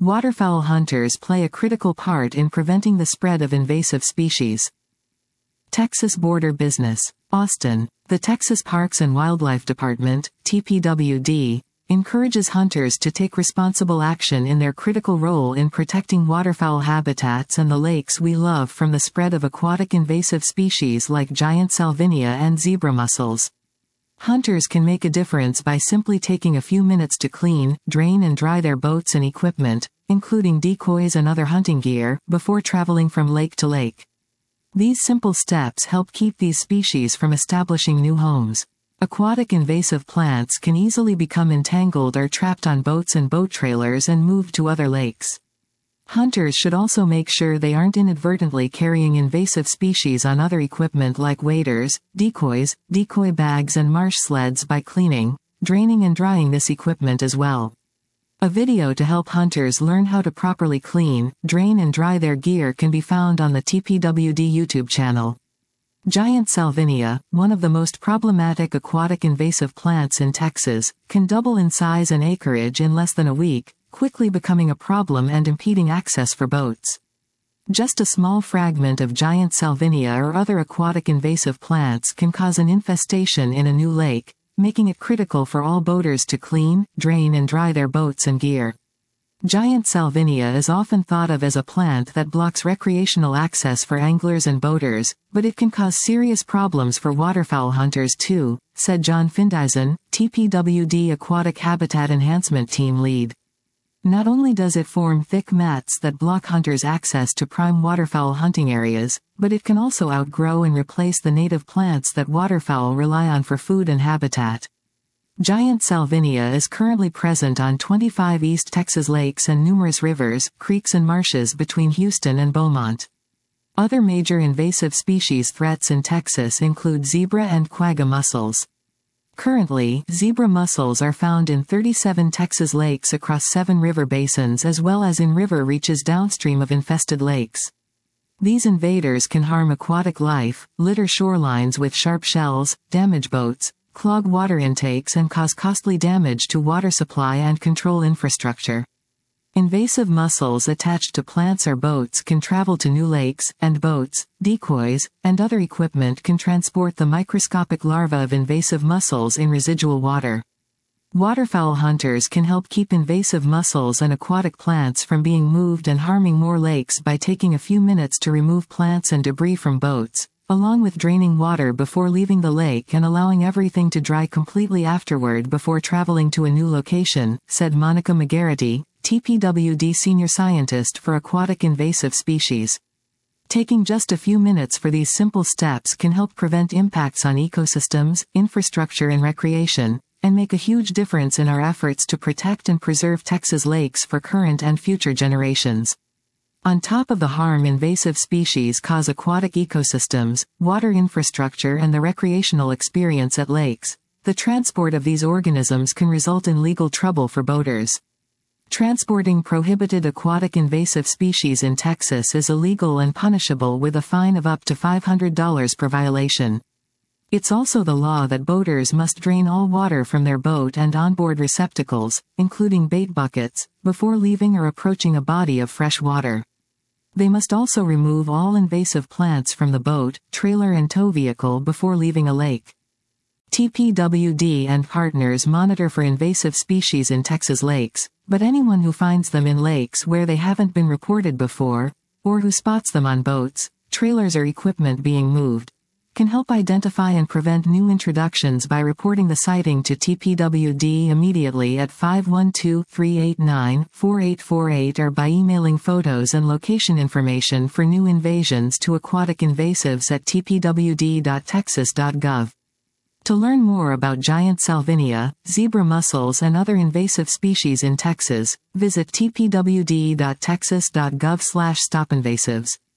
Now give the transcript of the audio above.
Waterfowl hunters play a critical part in preventing the spread of invasive species. Texas Border Business. Austin. The Texas Parks and Wildlife Department, TPWD, encourages hunters to take responsible action in their critical role in protecting waterfowl habitats and the lakes we love from the spread of aquatic invasive species like giant salvinia and zebra mussels. Hunters can make a difference by simply taking a few minutes to clean, drain and dry their boats and equipment, including decoys and other hunting gear, before traveling from lake to lake. These simple steps help keep these species from establishing new homes. Aquatic invasive plants can easily become entangled or trapped on boats and boat trailers and moved to other lakes. Hunters should also make sure they aren't inadvertently carrying invasive species on other equipment like waders, decoys, decoy bags and marsh sleds by cleaning, draining and drying this equipment as well. A video to help hunters learn how to properly clean, drain and dry their gear can be found on the TPWD YouTube channel. Giant salvinia, one of the most problematic aquatic invasive plants in Texas, can double in size and acreage in less than a week, quickly becoming a problem and impeding access for boats. Just a small fragment of giant salvinia or other aquatic invasive plants can cause an infestation in a new lake, making it critical for all boaters to clean, drain and dry their boats and gear. Giant salvinia is often thought of as a plant that blocks recreational access for anglers and boaters, but it can cause serious problems for waterfowl hunters too, said John Findeisen, TPWD Aquatic Habitat Enhancement Team lead. Not only does it form thick mats that block hunters' access to prime waterfowl hunting areas, but it can also outgrow and replace the native plants that waterfowl rely on for food and habitat. Giant salvinia is currently present on 25 East Texas lakes and numerous rivers, creeks and marshes between Houston and Beaumont. Other major invasive species threats in Texas include zebra and quagga mussels. Currently, zebra mussels are found in 37 Texas lakes across 7 river basins as well as in river reaches downstream of infested lakes. These invaders can harm aquatic life, litter shorelines with sharp shells, damage boats, clog water intakes and cause costly damage to water supply and control infrastructure. Invasive mussels attached to plants or boats can travel to new lakes, and boats, decoys, and other equipment can transport the microscopic larvae of invasive mussels in residual water. Waterfowl hunters can help keep invasive mussels and aquatic plants from being moved and harming more lakes by taking a few minutes to remove plants and debris from boats, along with draining water before leaving the lake and allowing everything to dry completely afterward before traveling to a new location, said Monica McGarity, TPWD Senior Scientist for Aquatic Invasive Species. Taking just a few minutes for these simple steps can help prevent impacts on ecosystems, infrastructure and recreation, and make a huge difference in our efforts to protect and preserve Texas lakes for current and future generations. On top of the harm invasive species cause aquatic ecosystems, water infrastructure and the recreational experience at lakes, the transport of these organisms can result in legal trouble for boaters. Transporting prohibited aquatic invasive species in Texas is illegal and punishable with a fine of up to $500 per violation. It's also the law that boaters must drain all water from their boat and onboard receptacles, including bait buckets, before leaving or approaching a body of fresh water. They must also remove all invasive plants from the boat, trailer and tow vehicle before leaving a lake. TPWD and partners monitor for invasive species in Texas lakes, but anyone who finds them in lakes where they haven't been reported before, or who spots them on boats, trailers or equipment being moved, can help identify and prevent new introductions by reporting the sighting to TPWD immediately at 512-389-4848 or by emailing photos and location information for new invasions to aquatic invasives at tpwd.texas.gov. To learn more about giant salvinia, zebra mussels and other invasive species in Texas, visit tpwd.texas.gov/stopinvasives.